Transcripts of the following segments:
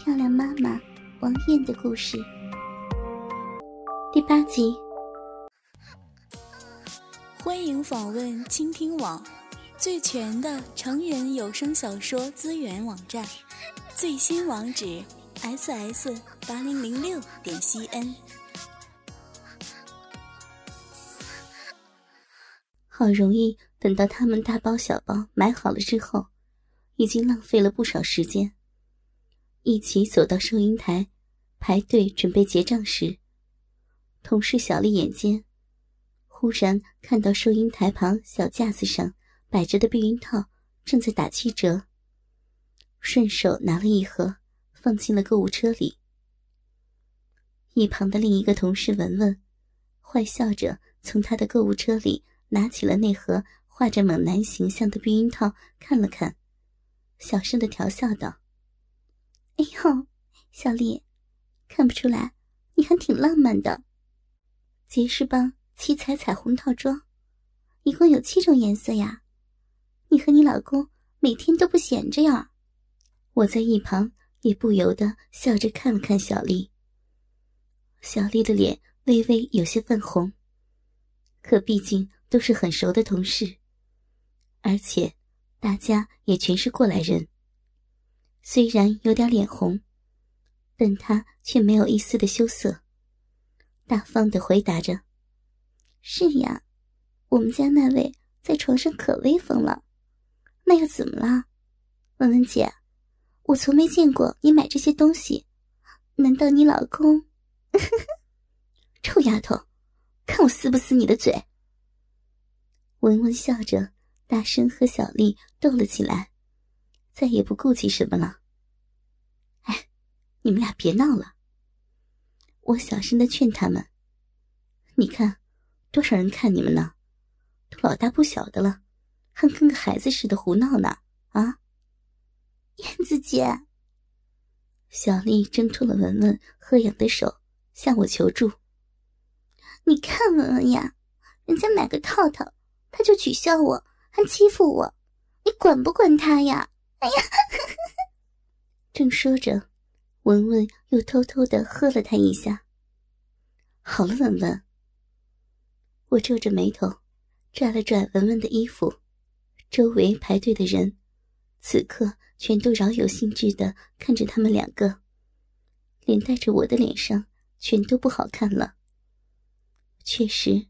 漂亮妈妈王艳的故事第8集。 欢迎访问倾听网，最全的成人有声小说资源网站，最新网址 ss8006.cn。 好容易等到他们大包小包买好了之后，已经浪费了不少时间。一起走到收银台排队准备结账时，同事小丽眼尖，忽然看到收银台旁小架子上摆着的避孕套正在打7折，顺手拿了一盒放进了购物车里。一旁的另一个同事文文坏笑着从他的购物车里拿起了那盒画着猛男形象的避孕套看了看，小声地调笑道：哎呦，小丽，看不出来你还挺浪漫的。杰士邦7彩彩虹套装，一共有7种颜色呀，你和你老公每天都不闲着呀。我在一旁也不由得笑着看了看小丽。小丽的脸微微有些泛红，可毕竟都是很熟的同事，而且大家也全是过来人，虽然有点脸红，但她却没有一丝的羞涩，大方地回答着：是呀，我们家那位在床上可威风了。那又怎么了？文文姐，我从没见过你买这些东西，难道你老公臭丫头，看我撕不撕你的嘴。文文笑着大声和小丽斗了起来，再也不顾忌什么了。哎，你们俩别闹了。我小声地劝他们，你看多少人看你们呢，都老大不小的了，还跟个孩子似的胡闹呢啊！燕子姐，小丽挣脱了文文喝痒的手，向我求助。你看文文呀，人家买个套套他就取笑我，还欺负我，你管不管他呀？哎呀！正说着，文文又偷偷地喝了他一下。好了，文文。我皱着眉头拽了拽文文的衣服，周围排队的人此刻全都饶有兴致地看着他们两个，连带着我的脸上全都不好看了。确实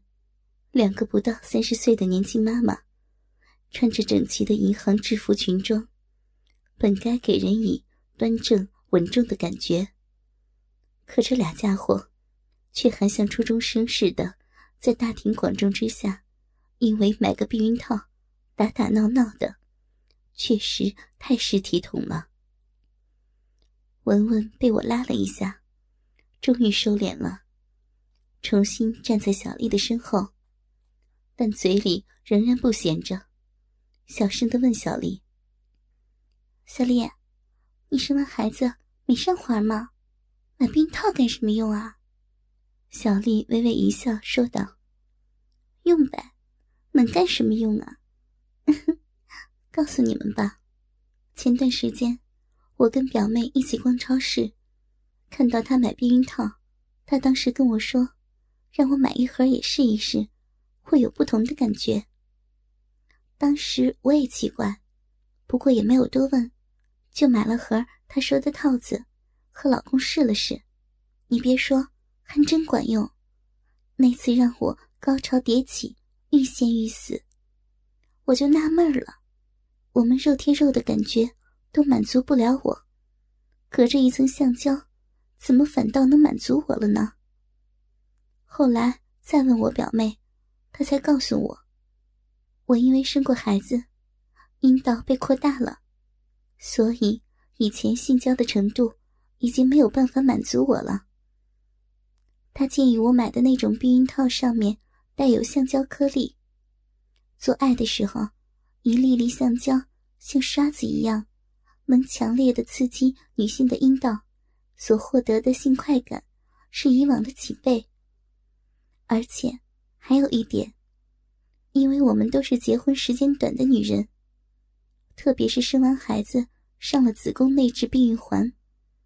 ，2个不到30岁的年轻妈妈穿着整齐的银行制服裙装，本该给人以端正稳重的感觉，可这俩家伙却还像初中生似的，在大庭广众之下因为买个避孕套打打闹闹的，确实太失体统了。文文被我拉了一下，终于收敛了，重新站在小丽的身后，但嘴里仍然不闲着，小声地问小丽：小丽，你生完孩子没上环吗？买避孕套干什么用啊？小丽微微一笑说道：用呗，能干什么用啊？告诉你们吧，前段时间我跟表妹一起逛超市，看到她买避孕套，她当时跟我说让我买一盒也试一试，会有不同的感觉。当时我也奇怪，不过也没有多问，就买了盒她说的套子和老公试了试。你别说，还真管用，那次让我高潮迭起，欲仙欲死。我就纳闷了，我们肉贴肉的感觉都满足不了我，隔着一层橡胶怎么反倒能满足我了呢？后来再问我表妹，她才告诉我，我因为生过孩子，阴道被扩大了，所以以前性交的程度已经没有办法满足我了。她建议我买的那种避孕套上面带有橡胶颗粒，做爱的时候一粒粒橡胶像刷子一样，能强烈地刺激女性的阴道，所获得的性快感是以往的几倍。而且还有一点，因为我们都是结婚时间短的女人，特别是生完孩子上了子宫内置避孕环，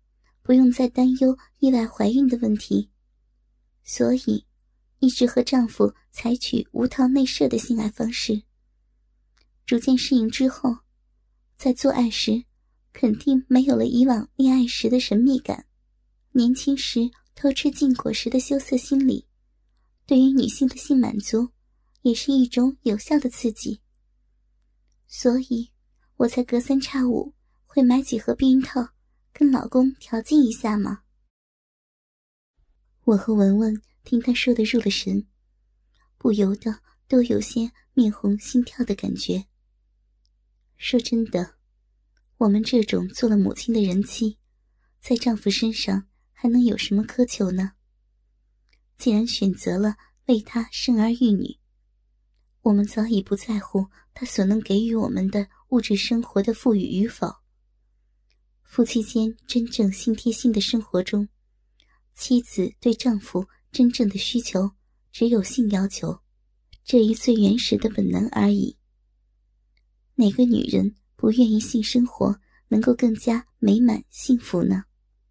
不用再担忧意外怀孕的问题，所以一直和丈夫采取无套内射的性爱方式。逐渐适应之后，在做爱时肯定没有了以往恋爱时的神秘感，年轻时偷吃禁果时的羞涩心理，对于女性的性满足也是一种有效的刺激。所以我才隔三差五会买几盒避孕套跟老公调剂一下嘛。我和文文听他说的入了神，不由得都有些面红心跳的感觉。说真的，我们这种做了母亲的人妻，在丈夫身上还能有什么苛求呢？既然选择了为他生儿育女，我们早已不在乎他所能给予我们的物质生活的富裕与否。夫妻间真正心贴心的生活中，妻子对丈夫真正的需求只有性要求，这一最原始的本能而已。哪个女人不愿意性生活能够更加美满幸福呢？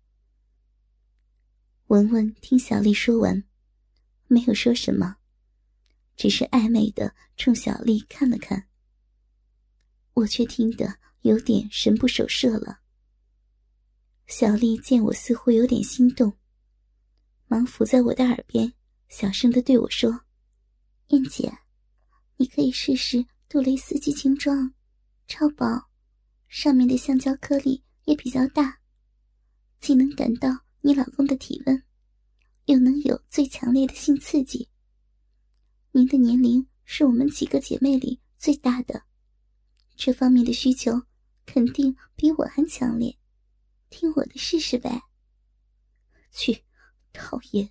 文文听小丽说完，没有说什么，只是暧昧地冲小丽看了看。我却听得有点神不守舍了。小丽见我似乎有点心动，忙伏在我的耳边小声地对我说：燕姐，你可以试试杜蕾斯激情装，超薄，上面的橡胶颗粒也比较大，既能感到你老公的体温，又能有最强烈的性刺激。您的年龄是我们几个姐妹里最大的，这方面的需求肯定比我还强烈，听我的试试呗。去，讨厌。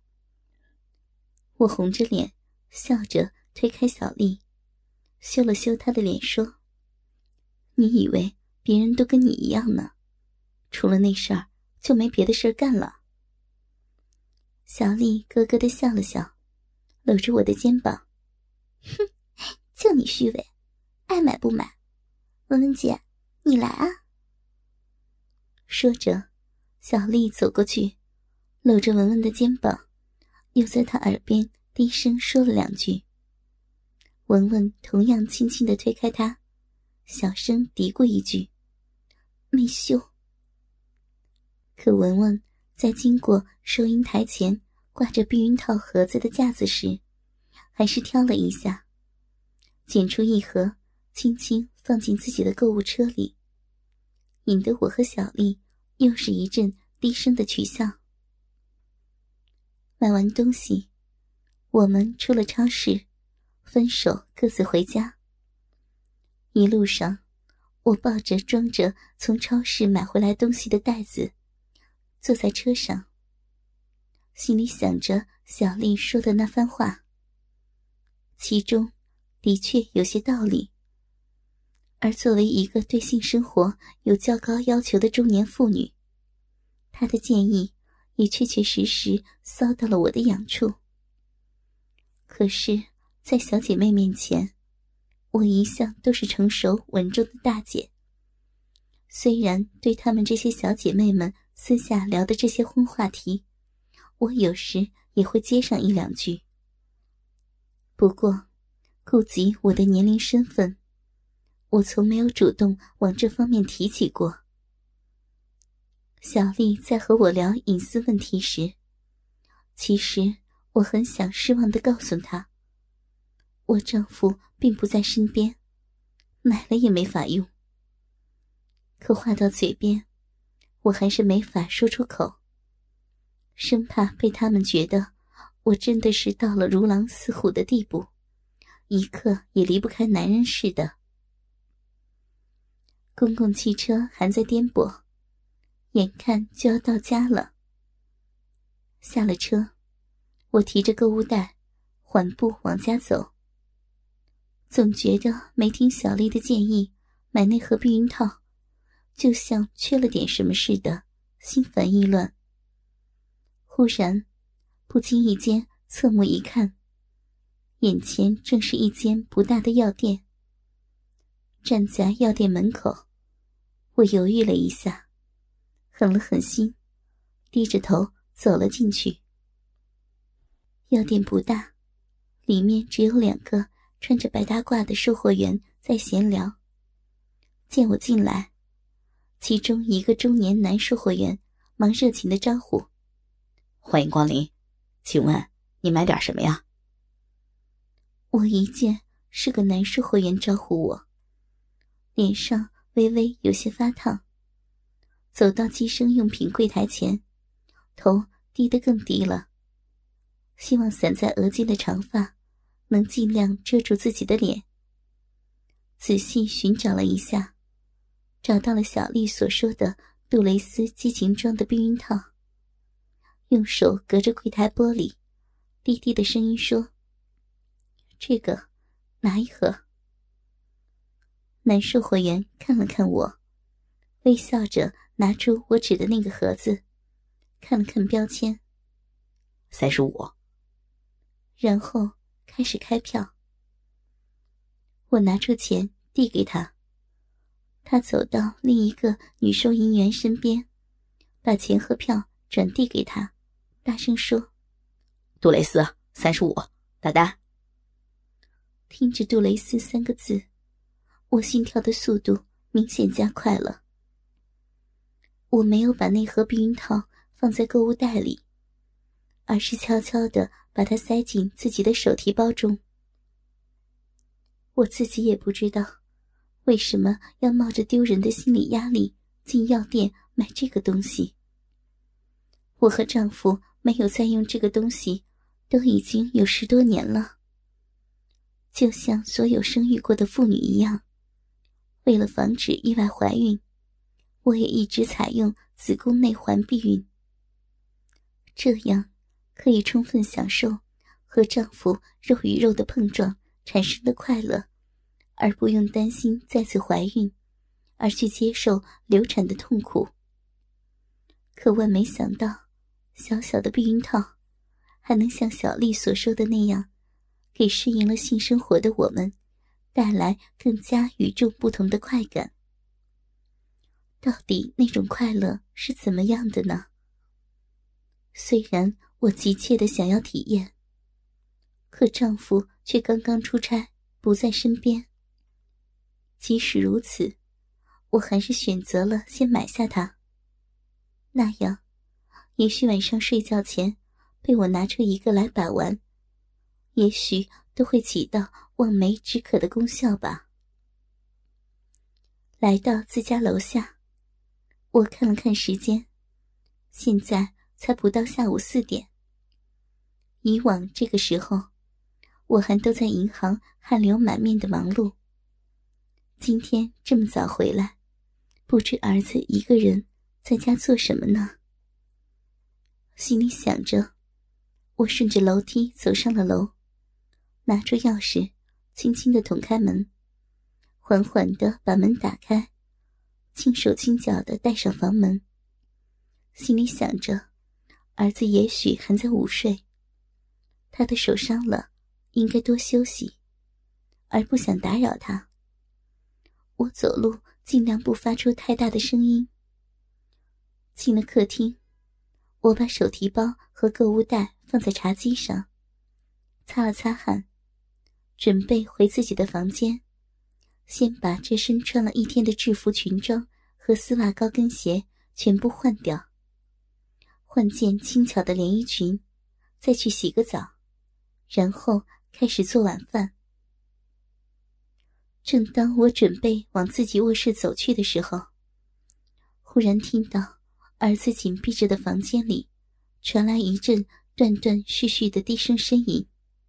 我红着脸笑着推开小丽，羞了羞她的脸说：你以为别人都跟你一样呢？除了那事儿就没别的事儿干了。小丽咯咯地笑了笑，搂着我的肩膀：哼，就你虚伪，爱买不买。文文姐，你来啊。说着，小丽走过去，搂着文文的肩膀，又在她耳边低声说了两句。文文同样轻轻地推开她，小声嘀咕一句：没羞。可文文在经过收银台前挂着避孕套盒子的架子时，还是挑了一下，捡出一盒，轻轻放进自己的购物车里，引得我和小丽又是一阵低声的取笑。买完东西，我们出了超市，分手各自回家。一路上，我抱着装着从超市买回来东西的袋子，坐在车上，心里想着小丽说的那番话，其中的确有些道理。而作为一个对性生活有较高要求的中年妇女，她的建议也确确实实搔到了我的痒处。可是在小姐妹面前，我一向都是成熟稳重的大姐，虽然对她们这些小姐妹们私下聊的这些荤话题，我有时也会接上一两句。不过顾及我的年龄身份，我从没有主动往这方面提起过。小丽在和我聊隐私问题时，其实我很想失望地告诉她，我丈夫并不在身边，买了也没法用。可话到嘴边，我还是没法说出口，生怕被他们觉得我真的是到了如狼似虎的地步，一刻也离不开男人似的。公共汽车还在颠簸，眼看就要到家了。下了车，我提着购物袋缓步往家走，总觉得没听小丽的建议买那盒避孕套，就像缺了点什么似的，心烦意乱。忽然不经意间侧目一看，眼前正是一间不大的药店。站在药店门口，我犹豫了一下，狠了狠心， 低着头走了进去。药店不大，里面只有2个穿着白大褂的售货员在闲聊。见我进来，其中一个中年男售货员忙热情地招呼：“ 欢迎光临，请问你买点什么呀？” 我一见是个男售货员招呼我，脸上微微有些发烫，走到计生用品柜台前，头低得更低了，希望散在额间的长发能尽量遮住自己的脸。仔细寻找了一下，找到了小丽所说的杜蕾斯激情装的避孕套，用手隔着柜台玻璃，低低的声音说：“这个拿一盒。”男售货员看了看我，微笑着拿出我指的那个盒子，看了看标签 ，35。 然后开始开票。我拿出钱递给他，他走到另一个女收银员身边，把钱和票转递给他，大声说：“ 杜蕾斯35，打单。” 听着杜蕾斯3个字，我心跳的速度明显加快了。我没有把那盒避孕套放在购物袋里，而是悄悄地把它塞进自己的手提包中。我自己也不知道为什么要冒着丢人的心理压力进药店买这个东西。我和丈夫没有再用这个东西都已经有10多年了。就像所有生育过的妇女一样，为了防止意外怀孕，我也一直采用子宫内环避孕，这样可以充分享受和丈夫肉与肉的碰撞产生的快乐，而不用担心再次怀孕而去接受流产的痛苦。可万没想到，小小的避孕套还能像小丽所说的那样，给适应了性生活的我们带来更加与众不同的快感。到底那种快乐是怎么样的呢？虽然我急切地想要体验，可丈夫却刚刚出差不在身边。即使如此，我还是选择了先买下它，那样也许晚上睡觉前被我拿出一个来把玩，也许都会起到望梅止渴的功效吧。来到自家楼下，我看了看时间，现在才不到下午4点。以往这个时候，我还都在银行汗流满面的忙碌。今天这么早回来，不知儿子一个人在家做什么呢？心里想着，我顺着楼梯走上了楼，拿出钥匙，轻轻地捅开门，缓缓地把门打开，轻手轻脚地带上房门。心里想着，儿子也许还在午睡，他的手伤了，应该多休息，而不想打扰他。我走路尽量不发出太大的声音。进了客厅，我把手提包和购物袋放在茶几上，擦了擦汗，准备回自己的房间，先把这身穿了1天的制服裙装和丝袜高跟鞋全部换掉，换件轻巧的连衣裙，再去洗个澡，然后开始做晚饭。正当我准备往自己卧室走去的时候，忽然听到儿子紧闭着的房间里传来一阵断断续续的低声呻吟。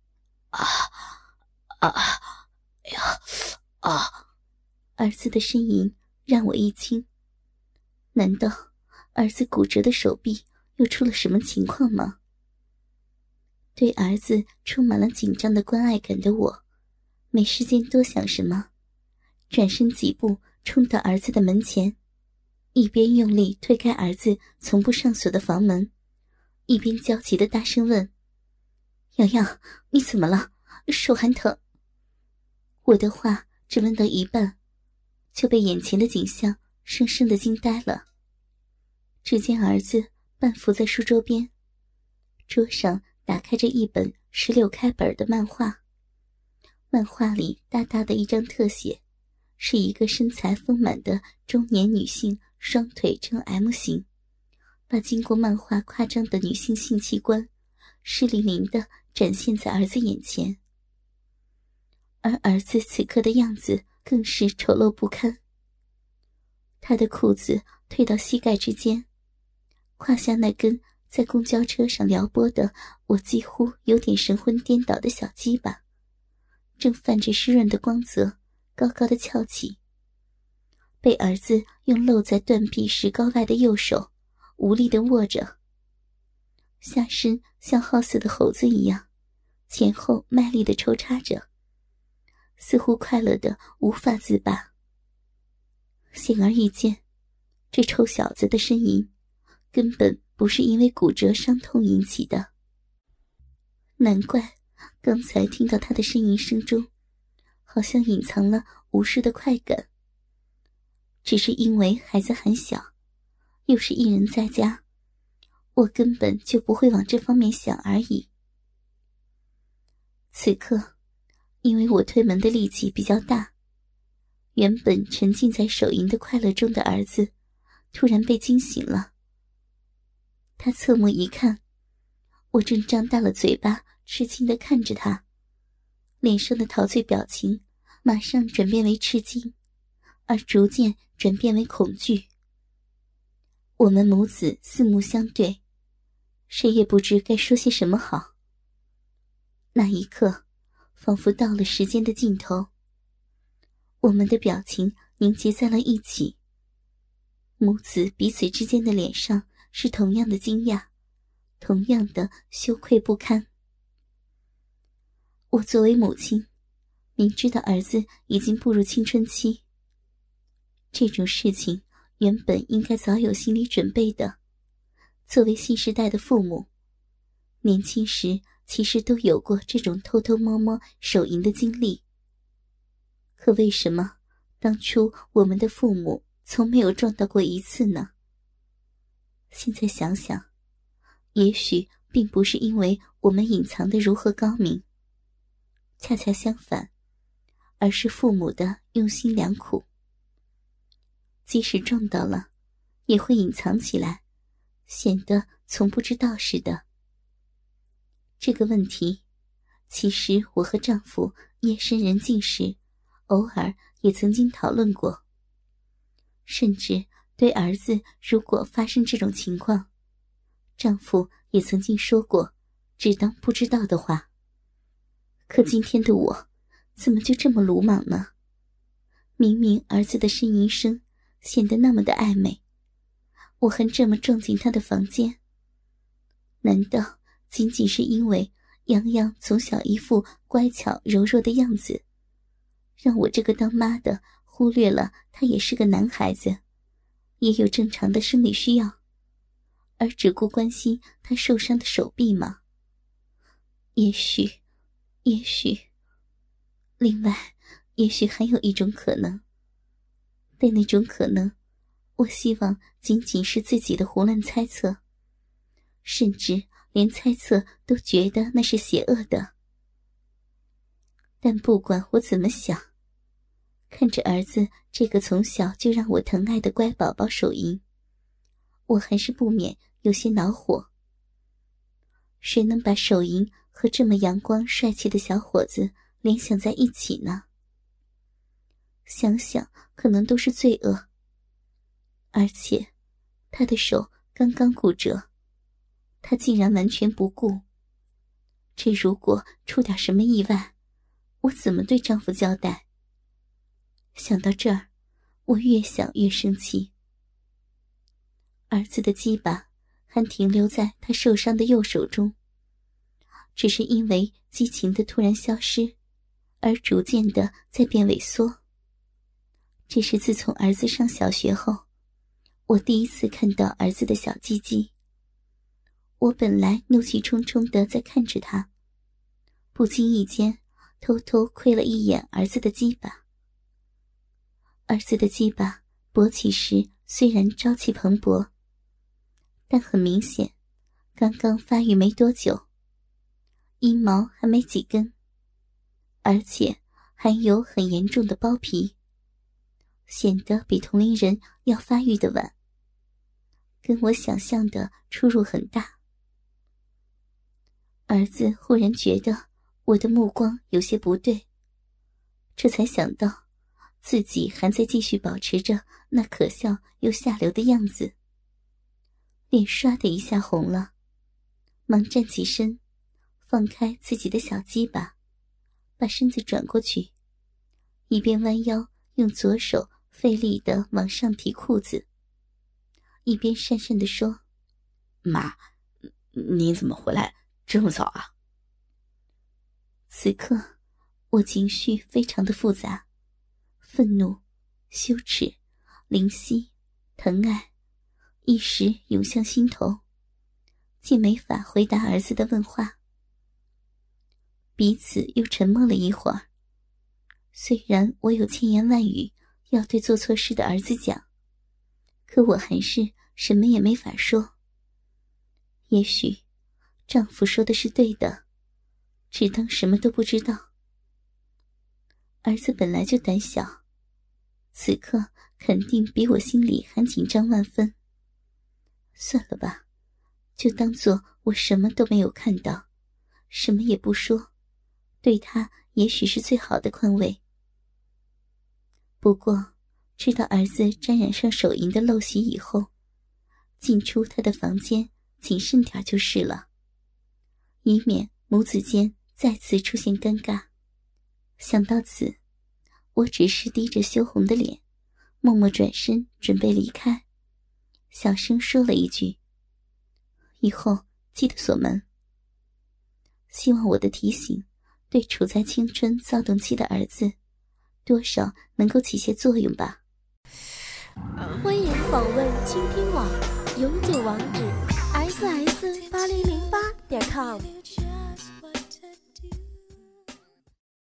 哎呀， 儿子的呻吟让我一惊，难道儿子骨折的手臂又出了什么情况吗？对儿子充满了紧张的关爱感的我，没时间多想什么，转身几步冲到儿子的门前，一边用力推开儿子从不上锁的房门，一边焦急地大声问：“洋洋，你怎么了？手还疼？”我的话只问到一半，就被眼前的景象生生地惊呆了。只见儿子半伏在书桌边，桌上打开着一本16开本的漫画。漫画里大大的一张特写，是一个身材丰满的中年女性，双腿呈 M 型，把经过漫画夸张的女性性器官湿淋淋地展现在儿子眼前。而儿子此刻的样子更是丑陋不堪，他的裤子退到膝盖之间，胯下那根在公交车上撩拨的我几乎有点神魂颠倒的小鸡巴正泛着湿润的光泽，高高的翘起，被儿子用露在断臂石膏外的右手无力地握着，下身像好色的猴子一样前后卖力地抽插着，似乎快乐得无法自拔。显而易见，这臭小子的呻吟根本不是因为骨折伤痛引起的，难怪刚才听到他的呻吟声中好像隐藏了无数的快感，只是因为孩子还小，又是一人在家，我根本就不会往这方面想而已。此刻因为我推门的力气比较大，原本沉浸在手淫的快乐中的儿子突然被惊醒了。他侧目一看，我正张大了嘴巴吃惊地看着他，脸上的陶醉表情马上转变为吃惊，而逐渐转变为恐惧。我们母子四目相对，谁也不知该说些什么好。那一刻仿佛到了时间的尽头，我们的表情凝结在了一起，母子彼此之间的脸上是同样的惊讶，同样的羞愧不堪。我作为母亲，明知道儿子已经步入青春期，这种事情原本应该早有心理准备的。作为新时代的父母，年轻时其实都有过这种偷偷摸摸手淫的经历。可为什么当初我们的父母从没有撞到过一次呢？现在想想，也许并不是因为我们隐藏的如何高明，恰恰相反，而是父母的用心良苦。即使撞到了，也会隐藏起来，显得从不知道似的。这个问题，其实我和丈夫夜深人静时，偶尔也曾经讨论过。甚至对儿子如果发生这种情况，丈夫也曾经说过只当不知道的话。可今天的我怎么就这么鲁莽呢？明明儿子的呻吟声显得那么的暧昧，我还这么撞进他的房间。难道仅仅是因为洋洋从小一副乖巧柔弱的样子，让我这个当妈的忽略了他也是个男孩子，也有正常的生理需要，而只顾关心他受伤的手臂吗？也许，另外，也许还有一种可能。但那种可能，我希望仅仅是自己的胡乱猜测，甚至连猜测都觉得那是邪恶的。但不管我怎么想，看着儿子这个从小就让我疼爱的乖宝宝手淫，我还是不免有些恼火。谁能把手淫和这么阳光帅气的小伙子联想在一起呢？想想可能都是罪恶。而且他的手刚刚骨折，他竟然完全不顾。这如果出点什么意外，我怎么对丈夫交代？想到这儿，我越想越生气。儿子的鸡巴还停留在他受伤的右手中，只是因为激情的突然消失，而逐渐的在变萎缩。这是自从儿子上小学后，我第一次看到儿子的小鸡鸡。我本来怒气冲冲地在看着他，不经意间偷偷窥了一眼儿子的鸡巴。儿子的鸡巴勃起时虽然朝气蓬勃， 但很明显，刚刚发育没多久，阴毛还没几根，而且还有很严重的包皮，显得比同龄人要发育的晚，跟我想象的出入很大。儿子忽然觉得我的目光有些不对，这才想到自己还在继续保持着那可笑又下流的样子，脸唰的一下红了，忙站起身，放开自己的小鸡巴，把身子转过去，一边弯腰用左手费力地往上提裤子，一边讪讪地说： 妈，你怎么回来这么早啊？ 此刻我情绪非常的复杂，愤怒、羞耻、怜惜、疼爱一时涌向心头，竟没法回答儿子的问话。彼此又沉默了一会儿，虽然我有千言万语要对做错事的儿子讲，可我还是什么也没法说。也许丈夫说的是对的，只当什么都不知道。儿子本来就胆小，此刻肯定比我心里还紧张万分。算了吧，就当作我什么都没有看到，什么也不说，对他也许是最好的宽慰。不过知道儿子沾染上手淫的陋习以后，进出他的房间谨慎点就是了，以免母子间再次出现尴尬。想到此，我只是低着羞红的脸，默默转身准备离开，小声说了一句：以后记得锁门。希望我的提醒对处在青春躁动期的儿子多少能够起些作用吧。 欢迎访问倾听网，永久网址 ss8008.com。